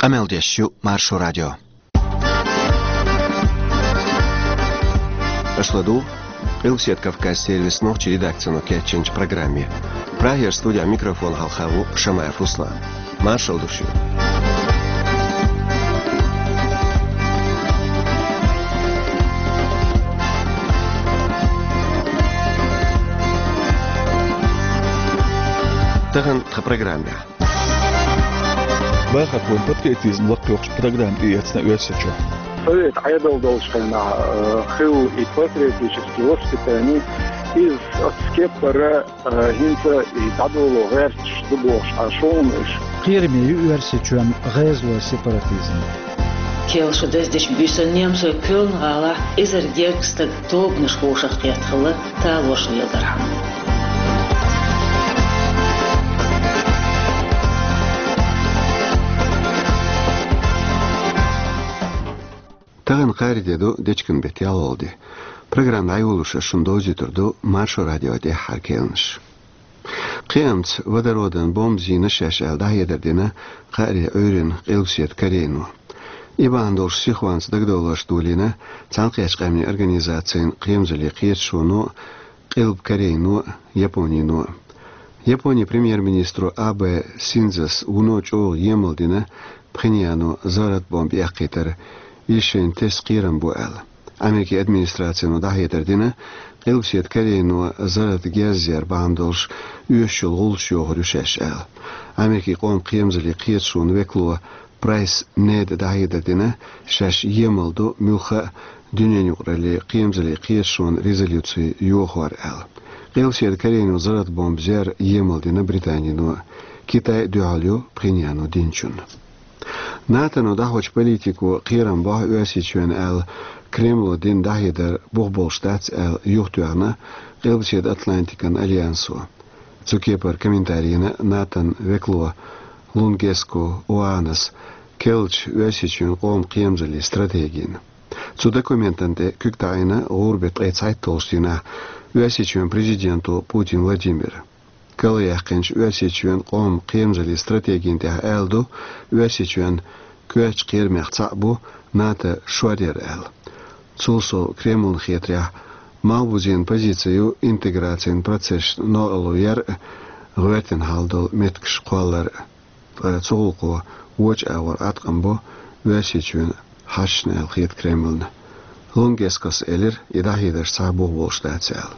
Ameldesju Maršu radio. Ашладу, Илсет Кавказ сервис ночи редакцию кетченч программе. Прагер студия микрофон Халхаву Шамаев Руслан. Маршал души. Таган в программе. باخد والباتريوتيزم لقيوش программ и яцна уэсечо. Совет айдол должна хил и патриотический воспитание из скепара гинца и тадоло верч дублош ашоныш. Кирми уэрсечуан гезло сепаратизм. Келшу дездеш бюсанемсо кöln гала изергекстаг тобныш хошах ятхылы талош велдархам. Таган қайрдеду дечкін бетял олды. Программа айулуша шундози турду Маршу радиоде харкелныш. Қиямц водородын бомбзины шашал дахедердина қайри өйрін қилсет карейну. Ибандолш сихванс дагдолаш дулина цанқияш қамни организациян қиямзали қиетшуну қилб карейну Японину. Япония премьер-министру Абе Синзас уноч ол емылдина Пхеньяну зарат бомби ақитар Ишен тесқиран буал. Америки администрацияну дахетердина қилсет карейну зарат гяззер бандолш үйшіл ғулшиоғ рүшәшәл. Америки қом қиемзілі қиетшуын веклуа прайс нед дахетердина шаш емылду мюха дүнен юқрали қиемзілі қиетшуын резолюции юғвар әл. Қилсет карейну зарат бомбзер емылдина Британину Китай дуалю Пхеньяну динчун. Натану дахоч политику қиран бах уәсичуен әл Кремлу дин дахидер бұғболштац әл юхтуағна қилбсет Атлантикан альянсу. Цукепар комментарийна Натан веклуа лунгеску уанас келч уәсичуен қом қиемзали стратегин. Цу документанте күктайна ғурбет ғайцайттолштина уәсичуен президенту Путин Владимир. Калыяқынш уәсичуен қом қиемзали стратегиинте әлду уәсичуен көч қермеқ цабу НАТО шуарер әл. Цулсо Кремлн хетря малбузин позицию интеграциян процесс ноалуяр ғуертен халдыл меткш қуалар цулқу уоч ауар атқамбу уәсичуен хашны әл хет Кремлн. Лунгескас элер идахидаш цабу болштац әл.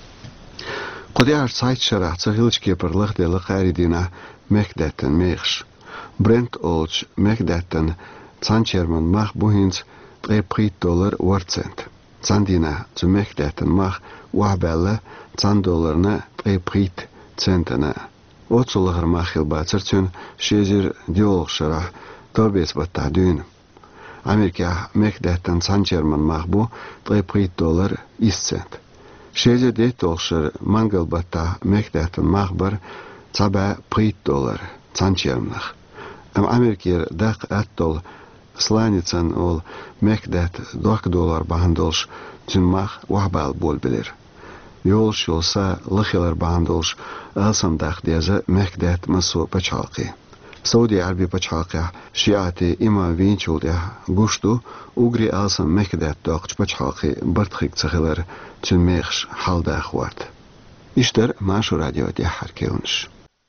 Қудяр сайт шарах цахилчке парлыхделы қаридина мекдеттен мейхш. Брент олч мекдеттен цанчерман мах бухинц $3 варцент. Цандина цу мекдеттен мах уахбелла $10 $3 центана. Оцулығыр махил бацырчун шезір диолг шарах торбес баттах дүйін. Америка мекдеттен цанчерман мах бу $3 $1. Шезе детолшыр мангал бата мекдеттен махбар цаба $3 цанчермнах. Америкер дақ аттол сланицан ол мекдет $2 бахандолш цинмах уахбал бол билер. Йолш йолса лыхилар бахандолш алсандақ дезі мекдет масу пачалқи. Сауди Арби пачалқи шиати има винчулде гушту угри алсан мекдет доқч пачалқи бартхик цахилар цинмехш халда ахвард. Иштер Маршу радио де харкелнш.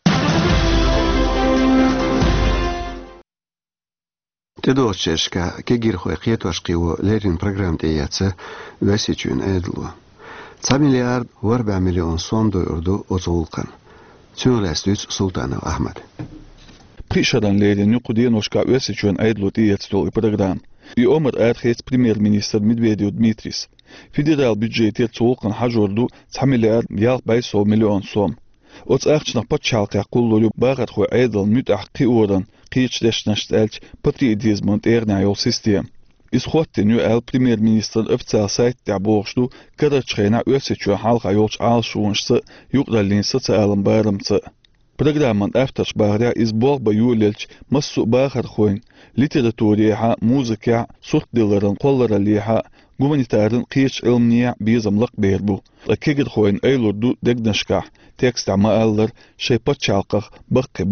Тедошчешка кегирхой қиетуашқиу лерин программде яца уәсичуін әділу. 1 миллиард $4 миллион сом дойырду оцулқан. Цюнләстүц Султанов Ахмад. Пришадан лерин юқуденошка уәсичуін әділу дейецтол и программ. И омар әрхец премьер-министр Медведев Дмитрис. Федерал бюджет ецулқан хажорду 1 миллиард $500 миллион сом. Оц ахчнах патчалқа қуллулю бағат хой әділ мүт аққи орын қиечдешнашт әлч патриотизмонт эрняйол систем. Исхуаттен ю әл премьер-министр официал сайтте боғышту карачхайна өсечу халқа йолч алшуыншсы юқдалин социалын барымцы. Программан автош бағря из болба юлельч массу бағар хойн литературия, музыка, суртдыларын қоллара лиха гуманитарын қиеч илмния бизамлық бербу. Акегір хойн эйлурду дегнашка текст амааллар шейпат чалқақ баққибар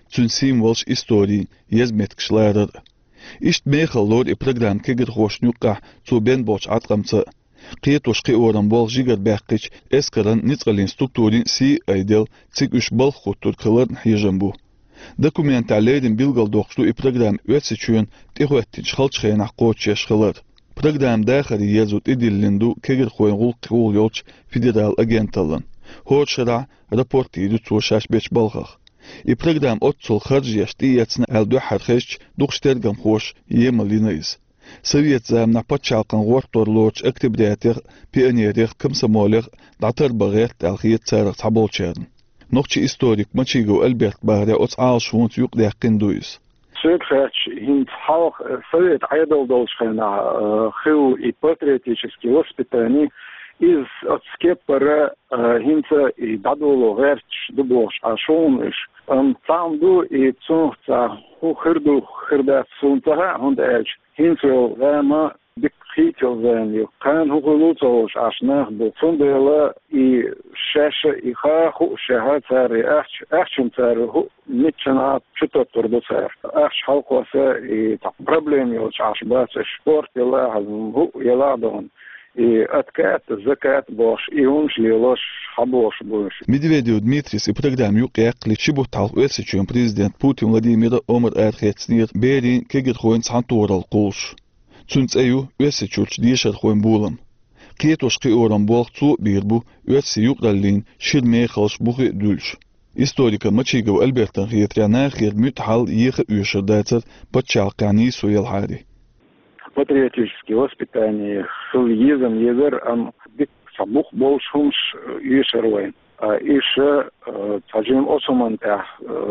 цун символш истории езметкшларер. Ишт мехал лор и программ кегер хошнюкка цу бен боч атқамца. Қиетошқи оран бол жигер бәққич эскаран ницқалин структурин си айдел цик үш бол хуттур қылар хижамбу. Документалейдин билгал доқшлу и программ өтсичуен тихуэттич халчхайнақ қочеш қылар. Программ дахари езут идиллинду кегер хойн гул йолч федерал агенталан. Хочера рапорти иду цушаш беч балхах. И программ отцул харжияш тиецна алду хархеш духштергам хош емалинайз. Совет замна подчалкан гортор лоч октябрятер пионерих комсомолих датар багет алхиет царах таболчерн. Нохчи историк мачиго Альберт Баря от алшвунт юк дяккиндуис. Сюршач хинт халх совет айдол должхена хил и патриотические воспитания из от скепара хинца и дадоло верч дублош ашониш там ду и цунца хурду хурда цунца хондэж хинцо вама бикхител зеню кан хугулуцош ашнах бу цундела и шеша и хаху шахацари ахчунцари нична чутотурдуцар ах халкоса и проблемы оч ашбац спорт ела ху еладон и откат закат бош и уншли лош хабош бош. Медведев Дмитрис и программ юкэкли чибутал уэсичуен президент Путин Владимир Омар Эрхецнир бери кегер хоин цантурал кулш. Цунц эю уэсичулч дишер хоин булам. Киетошки оран болхцу бирбу уэси юкдаллин ширмейхалш бухи дульш. Историка Мачигов Альбертан хиетряна хир мютхал ехе уешер дайцер подчалкани суел хари. Патриотические воспитания, хилизм, езер, бик сабух болшумш юшервайн. Ише таджим осумантах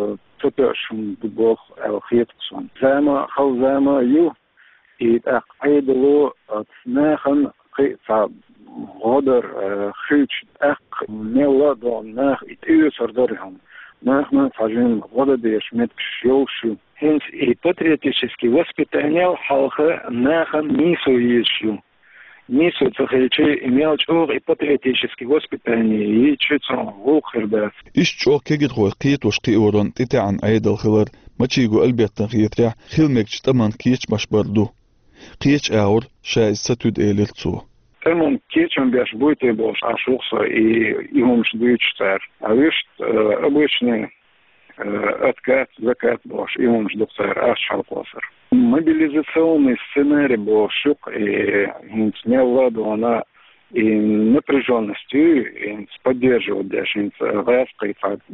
цепешум бог элхитсон. Зама халзама ю и так айдло снехан кица годер хич ак неладон нах и тюсердорхам. Нахна таджим годедеш меткшилшу. Хинц и патриотические воспитания халха нахан нису ещу. Нису цахичи имел чор и патриотические воспитания и чуцон вухердас. Ишчо кегет хой киетош киорон титан айдал хилар мачигу Альбертан хиетря хилмекч таман киеч машбарду. Киеч аур шайз сатуд эйлерцу. Таман киечем бяш буйте бош ашухса и умш дуйчтар. А вишт обычный откат, закат бош, и он ждет ашалкосер. Мобилизационный сценарий был шук и не владу она и напряженностью и поддерживать даже власткой,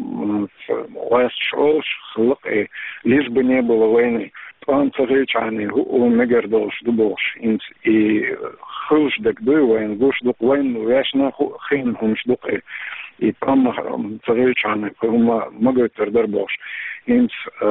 власть шош, и лишь бы не было войны. Он царичаный у мегардош дубош и хуждак бывает, гушдук войну, яшна хин хумшдук и там царичаный могут тердербош. Инс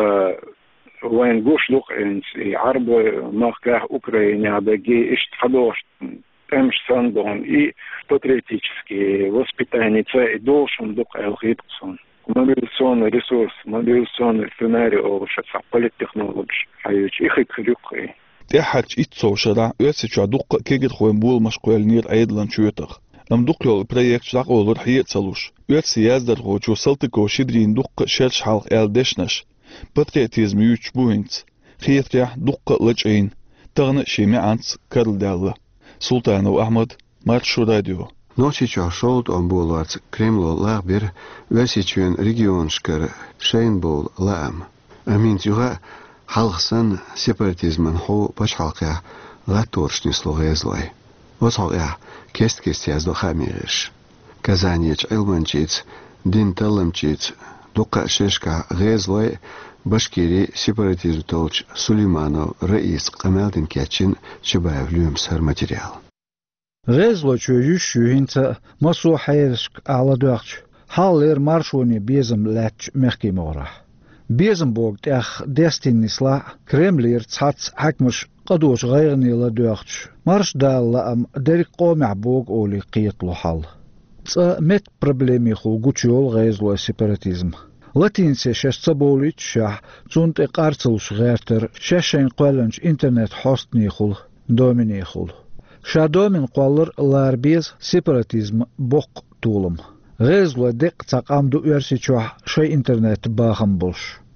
войн гушдук инс и арбы махках Украине адаги ишт хадош темш сандон и патриотические воспитания и должен дук элхитсон. Мобилизационный ресурс, мобилизационный сценарий овшатся политтехнологий, а их и крюкой. Техач итцо шара өсича дук кегет хоен бул машкуэлнир айдлан чуетах. Нам дуклол проект шак олур хиет салуш. Өтси яздар хочу салтыко шидрин дук шерш халк элдешнаш. Патриотизм юч буинц. Хиетря дук лачейн. Тагны шеме анц карлдалла. Султанов Ахмад, Маршу радио. Ночича шолт он булвац Кремло лахбир весичуен регионшкар шейнбол лаам. Аминтюга халхсан сепаратизман хо пачхалка латоршни слогезлой. Восхаля кест яздо хамириш. Казанич элманчиц, дин таламчиц, дука шешка гезлой Башкирии сепаратизм толч Сулейманов Раис Камелдин Кячин Чебаев Люмсар материал. غزلو چوجوشو هنتا مسو حيرشك على دوغش حالير مارشوني بيزم لاتش مخكي مورح بيزم بوغ تاخ ديستين نسلا كريملير تساتس حكمش قدوش غيرني لدوغش مارش دال لأم داري قومع بوغ أولي قيطلو حال مت проблеми خو گوچول غزلو سيبراتيزم لاتينسي شاش تبوليت شاح تونت اقارتلش غيرتر شاشين قوالنش انترنت حوستني خول دوميني خول شادومن قولر لاربيز سيبراتيزم بوق طولم غزلو دق تقامدو ارسيچوح شي انترنت باخم بولش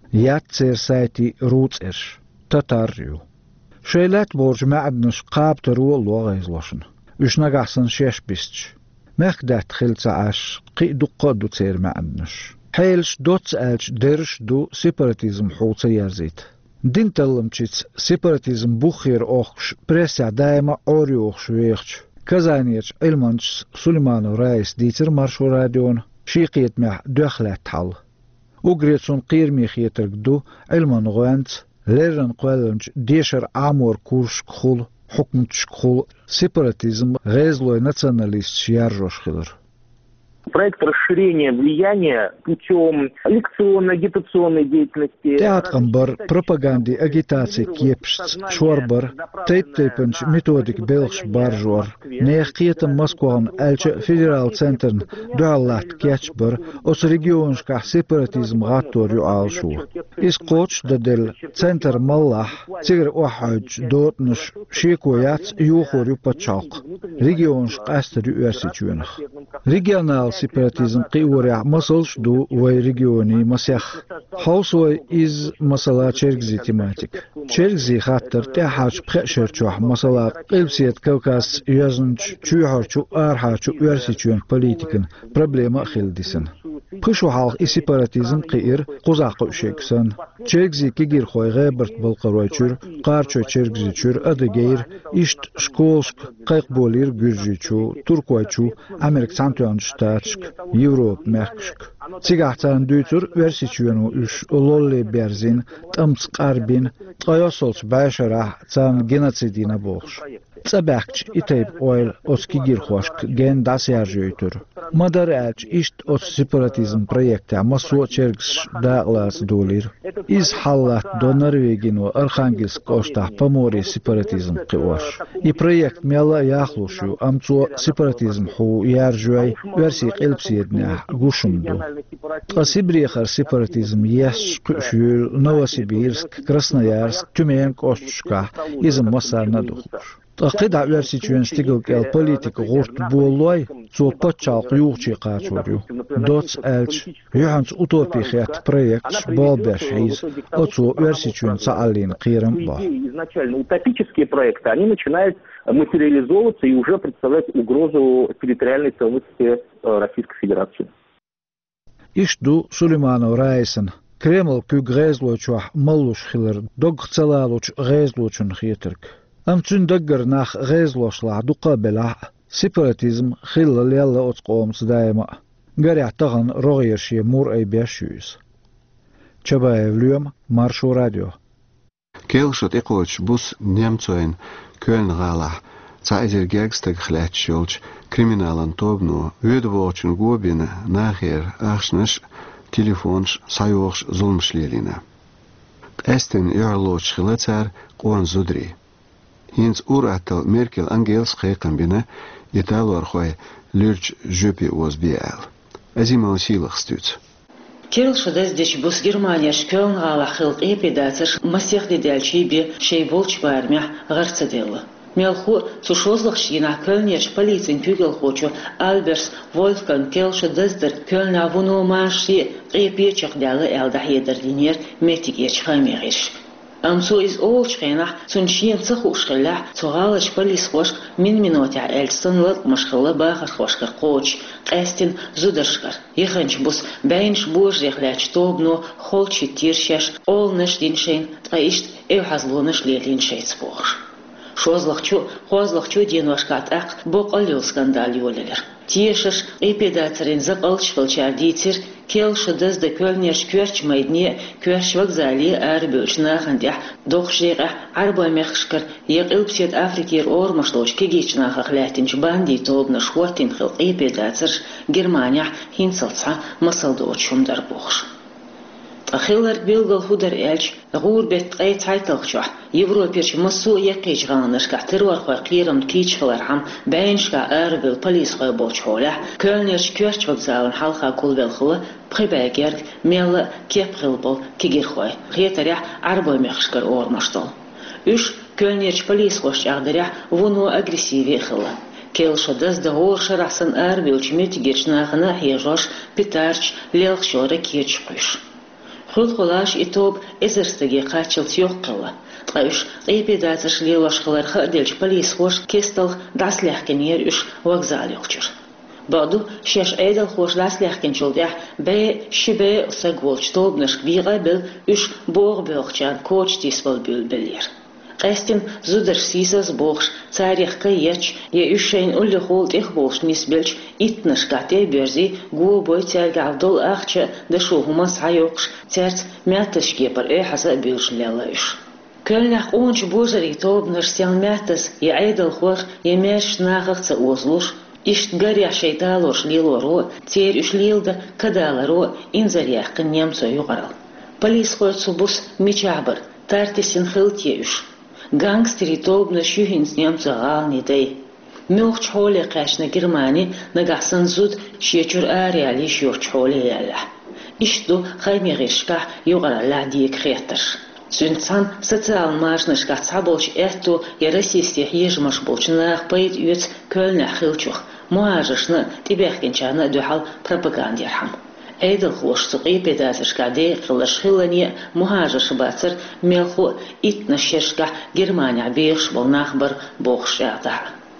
ياتسير سايتي روت إرش تتاريو شيلات بورج معدنش قابترو اللوغيز لوشن وش نقعسن شيش بيستش مخدات خلصة عاش قي دقا دو تسير معدنش حيلش دوتس ألش درش دو سيباراتيزم حوصة يارزيت دين تلمشيتس سيباراتيزم بوخير أوخش بريسيا دايما أوري أوخش ويخش كزانيرش علمانش سليمانو رايس ديتر مارشو راديون شيقيت مع دخلات حل وقريتسون قير ميخيتر دو علمان غوانت ليرن قوالنش ديشر عامور كورش كخول حكم تشكخول سепаратизм غيزلوي националист шияржош хилер. Проект расширения влияния путем лекционно-агитационной деятельности. Театрамбар, пропаганды, агитации кепшц, шорбар, тейп-тейпенч, методик белш баржор, неяхкиетам Москван, эльче федерал центрн, дуаллат кечбар, ос регионшка сепаратизм гатторю алшу. Из коч дадел центр Маллах, цигр охайч дотнш, шекояц юхорю пачалк. Регионшка астерю уэрсичуэнах. Регионал سيبراتيزم قيورع مصلش دو وي ريجيوني مسيخ حوصوي إز مسلا تشيركزي تيماتيك تشيركزي خاطر تاحاش بخشرچوح مسلا قلبسيت كوكاس يزنج چوحرچو آرحاچو ويرسيچوين بوليتيكن проблема خلديسن بخشو حالق إي سيبراتيزم قير قوزاقو شيكسن تشيركزي كيجير خوي غيبرت بالقرويچور قارچو تشيركزي چور أدگير إشت شكولشك قيق بولير گرجيچو تركويچو أمريك سانتوانشتات Европ мягкшк. Цигахтан дютур версичуену уш лолли берзин, тамц карбин, тайосолч байшара цан геноцидина болш. Цабахч итейп ойл оски гирхошк ген дасяжуйтур. Мадар элч ишт от сепаратизм проекта масо черкс даглас долир. Из халлат до Норвегину Архангельск оста помори сепаратизм кываш. И проект мела яхлушу амцо сепаратизм ху яржуй верси قلبسيدنا غوشمدو قصيبريخر سيباراتيزم يش قشول نوسيبيرسك كراسنويارسك تюменк ошчка изм масарна духуш тaqida версичуен стигл кел политик гурт болой цо почалк юучи qachурю доц элч юханс утопихят проект болбешиз оцо версичуен цаалин qirам ба изначально утопические проекты они начинают материализовываться и уже представлять угрозу территориальной целостности Российской Федерации. Ишду Сулейманов Райсен Кремл кю грезлочуах малуш хилер дог цалалуч грезлочун хитерк. Амчун даггар нах грезлошла дуqabela сепаратизм хиллал ялла отқомс дайма. Гарятаган рогерши мур айбяшюз. Чабаевлюм Маршу радио. Келшот иқоч бус немцоин Köln-Ralach, Zeiser Gergstag Gletschulch, Kriminalen Tobno, Ödewotchen Gobine, nachher Achschnisch, Telefons, Sajoch, Zulmschlierine. Esten Jörloch Schilitzer, Korn Zudri. Hins Uratel Merkel Angels Gekambine, Italorchoi, Lurch Jupi Osbiel. Ezimo Silich Stütz. Келша дездеш бус Германия шкёлн гала хилт эпидацер масех дедельчи би шейболч бармя гарцаделла. Мелху цушозлах шина Кölнерш полицин кюгел хочу Альберс Вольфганг Келша дездер Кölна вуно маши эпичах дала элда хедердинер метик ечхамериш. Амсу из олчхенах цуншин цахушхелах цугалаш полис хош минотя эльстон лат машхала бахар хошкар коч эстин зудершкар еханч бус бейнш буж рехляч тобно холчи тиршаш олнеш диншейн траишт эвхазлонеш лелин шейцбош хозлахчу денвашкат ак боқалил скандал йолелер тиешаш эпидацерин зақалчхылчар дитер Келша дезде Кölнерш кверч майдне кверч вокзали арбючна хандя дохшига арбамехшкар егылпсет Африкер ормашлоч кегична хахлятинч банди тобна шхотин хил эпидацер Германия хинцалца масалдочум дарбохш Ахиллер билгал худер элч гурбет айцайталча Европерч масу якижганышка террор хакирам кичхларам бейншка арбил полис хабочхола Кölнерш кверч вокзалын халха кулвелхла Прибегер мел кепхилбол кигирхой хетаря арбамехшкар ормаштол Үш Кölнерч полис хош ягдыря вуну агрессиве хила Келша дезде горшарасын арбил чметигечнахна хежош питарч лелхшора кечкуш خود خلاش إتوب إزرستجي قاتشل تيوقلا قايش قيبيداتش ليلوش خلرخ ديلش بليس خوش كيستل داس لحكنير إش وغزال يوخشر بعدو شاش أيدل خوش داس لحكن شلديح بي شبه ساقولش توب نشك بيغا بل إش بوغ بيوخشان كوش تيسبل بيل بلير قاستن زودر سيساس بوغش تاريخ كيتش يأشين أولي خولت إخبوش نسبلش إتنش قاتي بيرزي قو بوي تارقع دول أخشا دشو هما سعيوقش تارت ماتش كيبر إيه حسا بيلش ليلايش كلنح أونش بوزري توب نرسيان ماتس يعيدل خوخ يماش ناغخ تأوزلوش إشت قريع شيطالوش ليلورو تير إش ليلدا كدالرو إنزريح قنيم سيوغرال بليس خوت سبوس ميشعبر تارتسين خلتيش غانغستري توب نشيهنس نيمتو غالني داي ميوخ حولي قاشنا جرماني نقعسن زود شيچور آريالي شيوخ حولي يالا إشتو خيمي غيشكا يغرى لعديك خيتر سنتان социал маршнышка цаболч эту ярасистих ежмаш болчнах пейт юц кölne хилчух муажышны тибехкенчана духал пропагандирхам эйдл хош суqi pedazышка де қылышхилани муажыш бацыр мелху итнашешка Германия беш болнах бір бохшата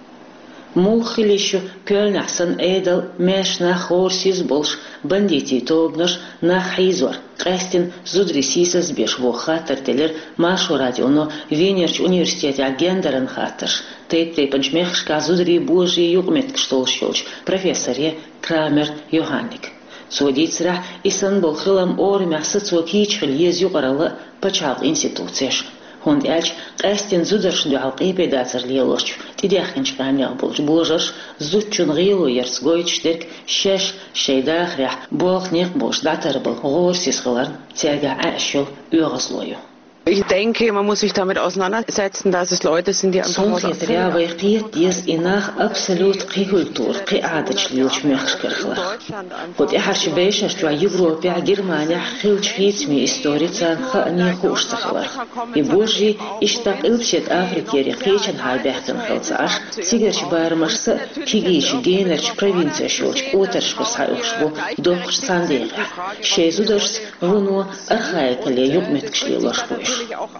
Мулхилищу кölнахсан эйдл мешна хорсиз болш бандити тобнаш нахизор Қастин зудрисисас беш вохатар телер машу радионо Венерч университете агендерен хаташ тейпанч мехшка зудри божи югмет кштолшолч профессоре Крамер Йоханник Судицра исан болхилам ор мясо цокич хильез югаралы пачал институцияш Хонд элч Қастин зудершн дуалқи педацер лиелоч тидяхкинч камял болч божаш зудчун гилу ерсгойчдерк шеш шейдахрях бохних бош датарбл горсис хыларн терга ашул угазлою Ich denke, man muss sich damit auseinandersetzen, dass es Leute sind, die einfach Sonst jetzt ja, weil dies inach absolut Kultur, Adatsch lielch mechschkerchla. Und harsch beishas tu Европе, Германия, хилч хитми историца не хушцахла. И божи иштак илпсет Африкери хичен хайбехтен хилцаш, сигарч бармашса, кигиш генерч провинция шолч, отершкос хайушбу, дохш сандега. Шейзудерс вуну архаикале югметкшлилошбуш.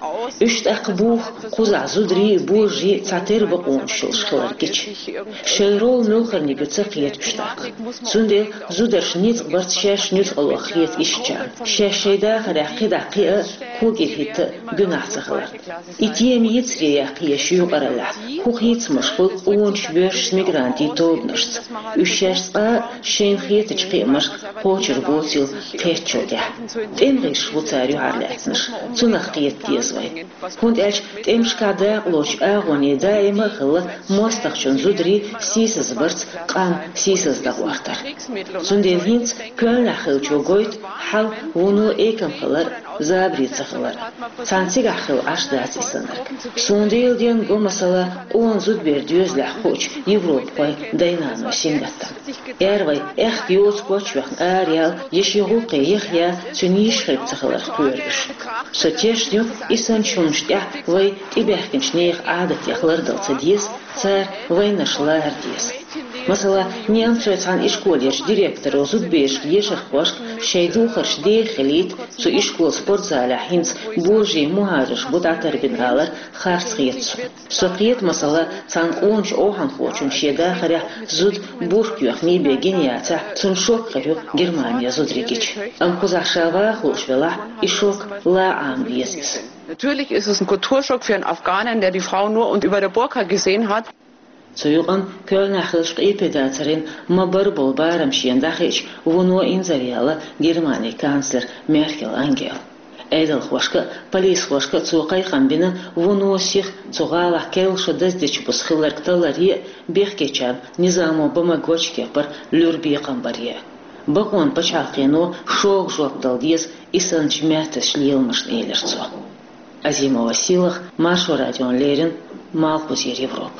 Üst buch kuza zudri boji tater baqonshul shlarkich sheyrol milkharni getsaqiyat üstak sunde zudar shnit bart shash nut alwakhiyat ishchan shashida khadaqida qiya kugihit gunahtsaklar itiem yitriya qiya shuqarala kukhit mashqul onch bersh migranti tobnast üshashqa shen khiyat chqimash qochir botil qetchoga emrish vutari arlatnish sunaq تيزوي هند إيش تمش كذا لوش أغني دائما خلا مستخشون زودري سيس زبرت قام سيس زدقوارتر سندل هند كل خلشو قويت حل ونو إيكم خلر زابريت خلر سانسيج خل عشرات سنة سندل دين قو مثلا أون زود برديوز لحوش يوروبا دينامو سينغتا إروي إختيوز قوش وقت أريال يشيغوقي يخيا سنيش خلت خلر كورش ستيشنيو إسان شونشتيا وي تبهكنشنيخ عادت يخلر دلتديس царь война шла артис. Масала немцев цан ишколеш директор озудбеш ешах пашк шейдухарш дехелит цу ишкол спортзаля хинц божий муарыш будатар бингалар харцхиетсу. Сокиет масала цан онч охан хочун шеда харя зуд буркюх небе гениаца цун шок харю Германия зудригич. Амкузашава хошвела ишок ла амбиесис. Natürlich ist es ein Kulturschock für einen Afghanen, der die Frau nur und über der Burka gesehen hat. Soyuqan Köln xilshq ipedatarin mabarbol baramshian dakhich vuno inzariala Germaniya kansler Merkel Angel. Eidel xoshka polis xoshka tsuqay qambina vuno six tsuqala kelsh dazdich busxilar ktalari bexkechan nizamo bamagochke par lurbi qambariya. Baqon pachaqino shog joq daldies isan jmata shlilmash elertso. Азимова силах Машу радион Лерин Малкузир Европ.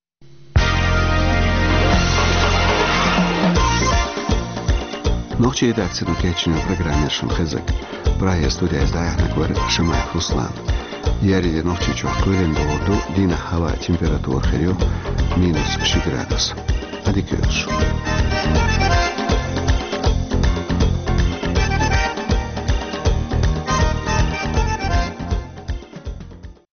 Ночи редакция включена в программе Шумхезек. Прая студия издания говорит Шамаев Руслан. Яриде ночи чухкурен доводу дина хава температура херю -6 градус. Адикюш.